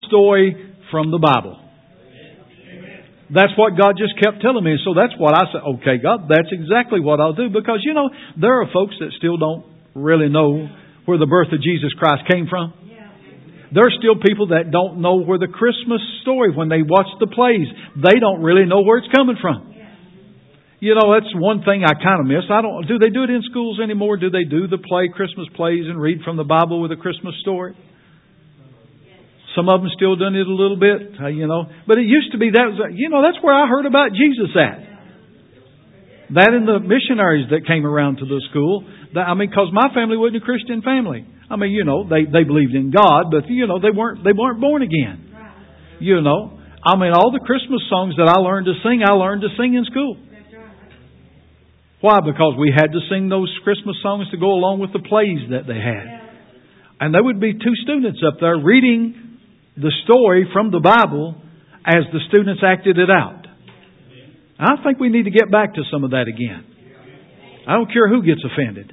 story from the Bible. That's what God just kept telling me. So that's what I said, okay, God, that's exactly what I'll do. Because, there are folks that still don't really know where the birth of Jesus Christ came from. There are still people that don't know where the Christmas story, when they watch the plays, they don't really know where it's coming from. That's one thing I kind of miss. Do they do it in schools anymore? Do they do the Christmas plays and read from the Bible with a Christmas story? Some of them still done it a little bit, But it used to be that's where I heard about Jesus at. That and the missionaries that came around to the school. Because my family wasn't a Christian family. They believed in God, but they weren't born again. All the Christmas songs that I learned to sing in school. Why? Because we had to sing those Christmas songs to go along with the plays that they had. And there would be two students up there reading the story from the Bible as the students acted it out. I think we need to get back to some of that again. I don't care who gets offended.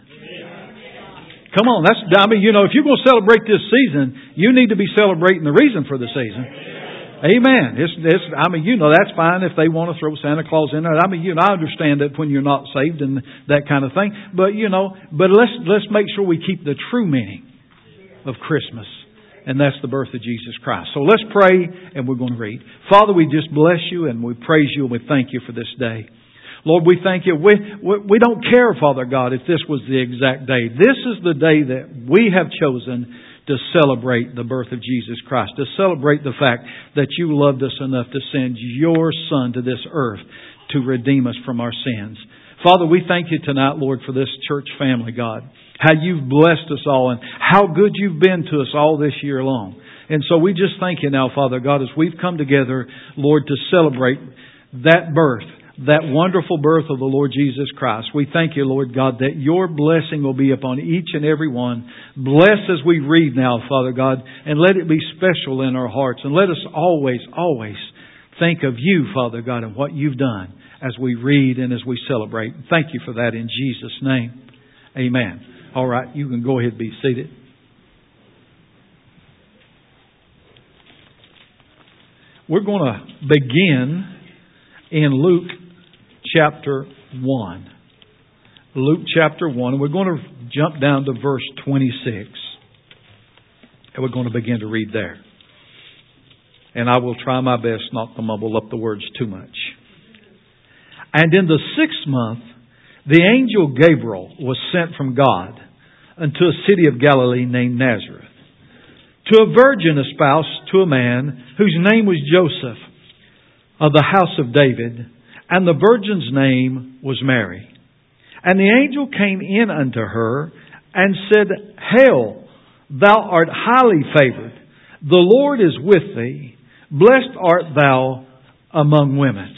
Come on, if you're going to celebrate this season, you need to be celebrating the reason for the season. Amen. That's fine if they want to throw Santa Claus in there. I understand that when you're not saved and that kind of thing. But let's make sure we keep the true meaning of Christmas. And that's the birth of Jesus Christ. So let's pray and we're going to read. Father, we just bless you and we praise you and we thank you for this day. Lord, we thank you. We don't care, Father God, if this was the exact day. This is the day that we have chosen to celebrate the birth of Jesus Christ. To celebrate the fact that you loved us enough to send your Son to this earth to redeem us from our sins. Father, we thank you tonight, Lord, for this church family, God. How you've blessed us all and how good you've been to us all this year long. And so we just thank you now, Father God, as we've come together, Lord, to celebrate that birth, that wonderful birth of the Lord Jesus Christ. We thank you, Lord God, that your blessing will be upon each and every one. Bless as we read now, Father God, and let it be special in our hearts. And let us always, always think of you, Father God, and what you've done as we read and as we celebrate. Thank you for that in Jesus' name. Amen. All right, you can go ahead and be seated. We're going to begin in Luke chapter 1. Luke chapter 1. And we're going to jump down to verse 26. And we're going to begin to read there. And I will try my best not to mumble up the words too much. And in the 6th month, the angel Gabriel was sent from God unto a city of Galilee named Nazareth, to a virgin espoused to a man whose name was Joseph, of the house of David, and the virgin's name was Mary. And the angel came in unto her and said, Hail, thou art highly favored. The Lord is with thee. Blessed art thou among women.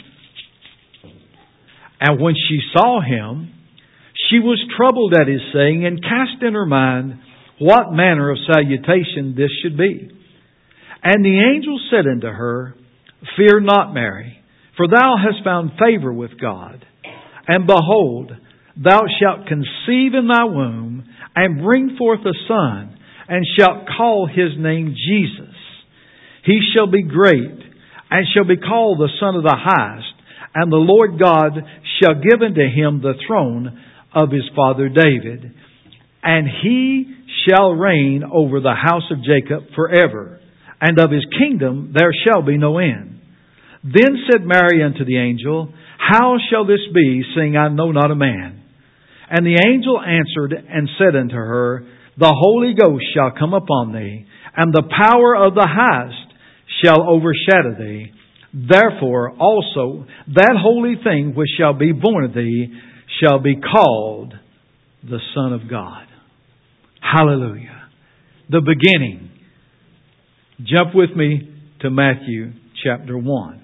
And when she saw him, she was troubled at his saying, and cast in her mind what manner of salutation this should be. And the angel said unto her, Fear not, Mary, for thou hast found favor with God. And behold, thou shalt conceive in thy womb, and bring forth a son, and shalt call his name Jesus. He shall be great, and shall be called the Son of the Highest. And the Lord God shall give unto him the throne of his father David. And he shall reign over the house of Jacob forever. And of his kingdom there shall be no end. Then said Mary unto the angel, How shall this be, seeing I know not a man? And the angel answered and said unto her, The Holy Ghost shall come upon thee, and the power of the Highest shall overshadow thee. Therefore also that holy thing which shall be born of thee shall be called the Son of God. Hallelujah. The beginning. Jump with me to Matthew chapter 1.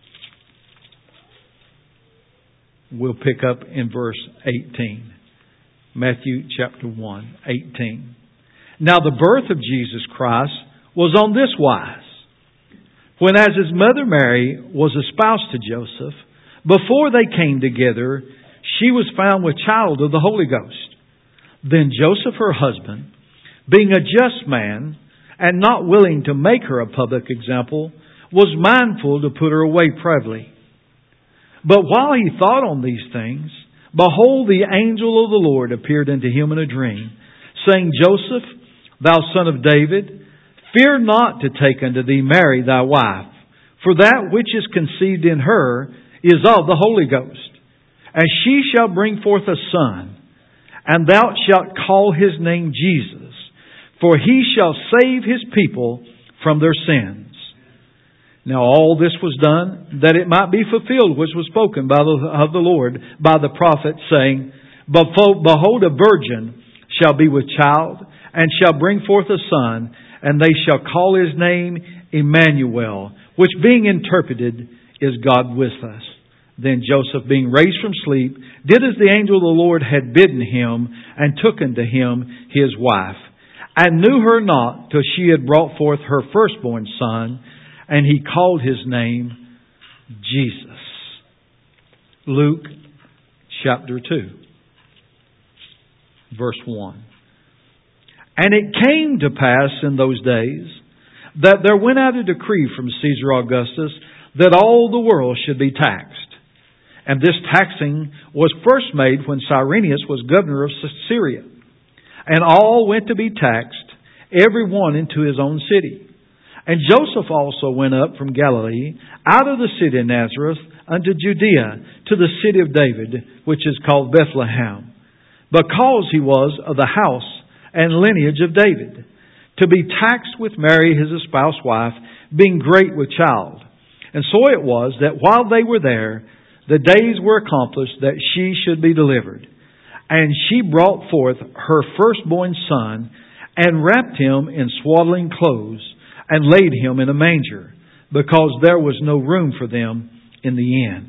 We'll pick up in verse 18. Matthew chapter 1, 18. Now the birth of Jesus Christ was on this wise. When as his mother Mary was espoused to Joseph, before they came together, she was found with child of the Holy Ghost. Then Joseph, her husband, being a just man, and not willing to make her a public example, was mindful to put her away privily. But while he thought on these things, behold, the angel of the Lord appeared unto him in a dream, saying, Joseph, thou son of David, fear not to take unto thee Mary thy wife, for that which is conceived in her is of the Holy Ghost. And she shall bring forth a son, and thou shalt call his name Jesus, for he shall save his people from their sins. Now all this was done that it might be fulfilled which was spoken of the Lord by the prophet, saying, Behold, a virgin shall be with child, and shall bring forth a son, and they shall call his name Emmanuel, which being interpreted is God with us. Then Joseph, being raised from sleep, did as the angel of the Lord had bidden him, and took unto him his wife, and knew her not till she had brought forth her firstborn son, and he called his name Jesus. Luke chapter 2, verse 1. And it came to pass in those days that there went out a decree from Caesar Augustus that all the world should be taxed. And this taxing was first made when Cyrenius was governor of Syria. And all went to be taxed, every one into his own city. And Joseph also went up from Galilee, out of the city of Nazareth, unto Judea, to the city of David, which is called Bethlehem, because he was of the house and lineage of David, to be taxed with Mary his espoused wife, being great with child. And so it was that while they were there, the days were accomplished that she should be delivered. And she brought forth her firstborn son, and wrapped him in swaddling clothes, and laid him in a manger, because there was no room for them in the inn.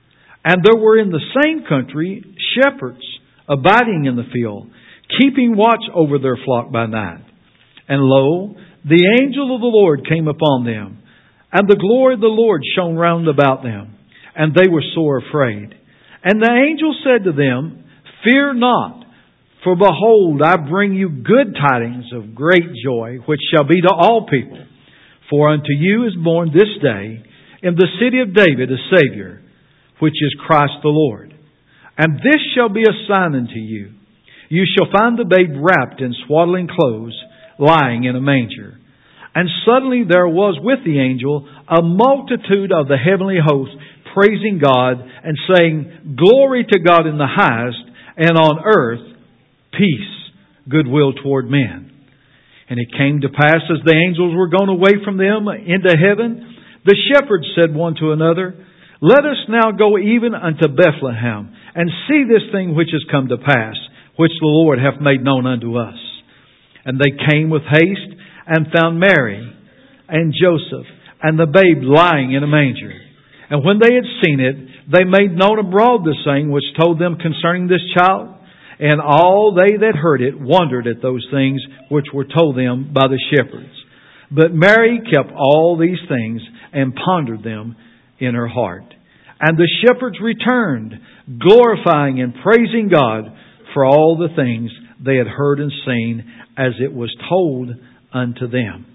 And there were in the same country shepherds abiding in the field, keeping watch over their flock by night. And lo, the angel of the Lord came upon them, and the glory of the Lord shone round about them, and they were sore afraid. And the angel said to them, Fear not, for behold, I bring you good tidings of great joy, which shall be to all people. For unto you is born this day in the city of David a Savior, which is Christ the Lord. And this shall be a sign unto you. You shall find the babe wrapped in swaddling clothes, lying in a manger. And suddenly there was with the angel a multitude of the heavenly host, praising God and saying, Glory to God in the highest, and on earth peace, goodwill toward men. And it came to pass, as the angels were gone away from them into heaven, the shepherds said one to another, Let us now go even unto Bethlehem, and see this thing which is come to pass, which the Lord hath made known unto us. And they came with haste, and found Mary and Joseph, and the babe lying in a manger. And when they had seen it, they made known abroad the saying which told them concerning this child. And all they that heard it wondered at those things which were told them by the shepherds. But Mary kept all these things and pondered them in her heart. And the shepherds returned, glorifying and praising God for all the things they had heard and seen as it was told unto them.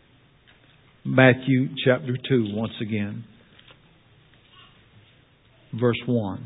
Matthew chapter 2 once again. Verse 1.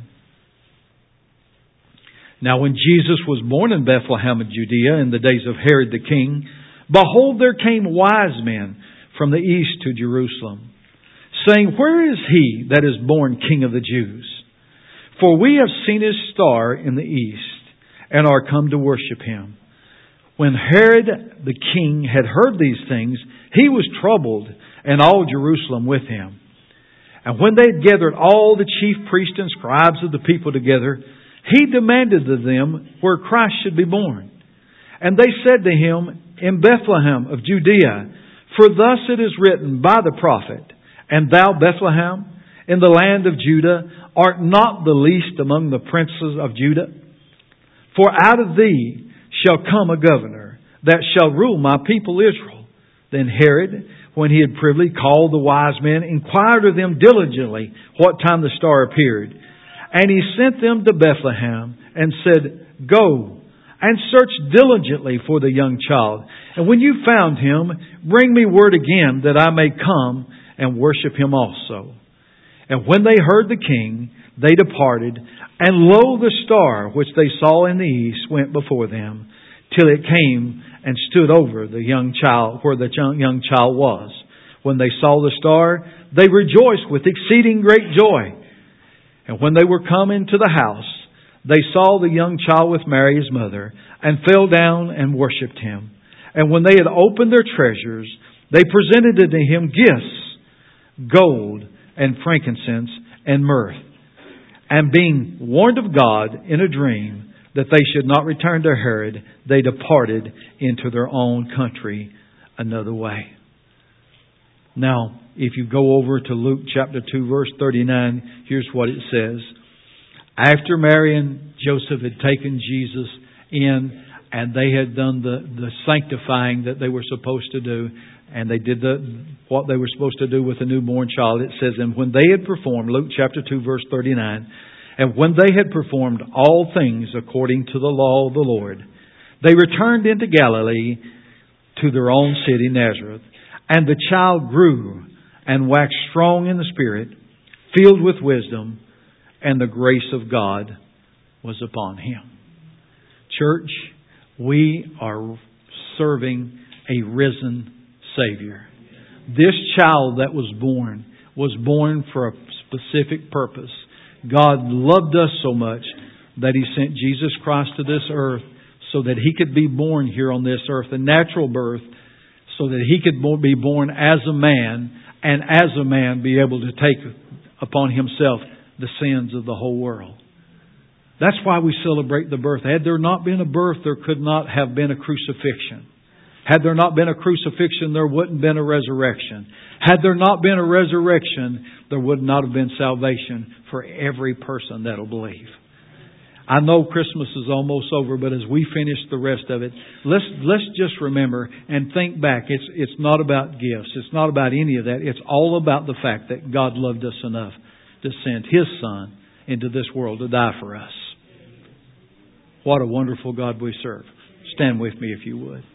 Now when Jesus was born in Bethlehem of Judea in the days of Herod the king, behold, there came wise men from the east to Jerusalem, saying, Where is he that is born King of the Jews? For we have seen his star in the east, and are come to worship him. When Herod the king had heard these things, he was troubled, and all Jerusalem with him. And when they had gathered all the chief priests and scribes of the people together, he demanded of them where Christ should be born. And they said to him, In Bethlehem of Judea, for thus it is written by the prophet, And thou, Bethlehem, in the land of Judah, art not the least among the princes of Judah. For out of thee shall come a governor, that shall rule my people Israel. Then Herod, when he had privily called the wise men, inquired of them diligently what time the star appeared. And he sent them to Bethlehem, and said, Go, and search diligently for the young child. And when you found him, bring me word again that I may come and worship him also." And when they heard the king, they departed, and lo, the star which they saw in the east went before them, till it came and stood over the young child, where the young child was. When they saw the star, they rejoiced with exceeding great joy. And when they were come into the house, they saw the young child with Mary his mother, and fell down and worshipped him. And when they had opened their treasures, they presented unto him gifts, gold and frankincense and myrrh. And being warned of God in a dream that they should not return to Herod, they departed into their own country another way. Now, if you go over to Luke chapter 2 verse 39, here's what it says. After Mary and Joseph had taken Jesus in and they had done the sanctifying that they were supposed to do, and they did what they were supposed to do with a newborn child, it says, and when they had performed, Luke chapter 2 verse 39, and when they had performed all things according to the law of the Lord, they returned into Galilee to their own city, Nazareth. And the child grew and waxed strong in the Spirit, filled with wisdom, and the grace of God was upon him. Church, we are serving a risen Savior. This child that was born for a specific purpose. God loved us so much that He sent Jesus Christ to this earth so that He could be born here on this earth, a natural birth, so that He could be born as a man, and as a man be able to take upon Himself the sins of the whole world. That's why we celebrate the birth. Had there not been a birth, there could not have been a crucifixion. Had there not been a crucifixion, there wouldn't have been a resurrection. Had there not been a resurrection, there would not have been salvation for every person that will believe. I know Christmas is almost over, but as we finish the rest of it, let's just remember and think back. It's not about gifts. It's not about any of that. It's all about the fact that God loved us enough to send His Son into this world to die for us. What a wonderful God we serve. Stand with me if you would.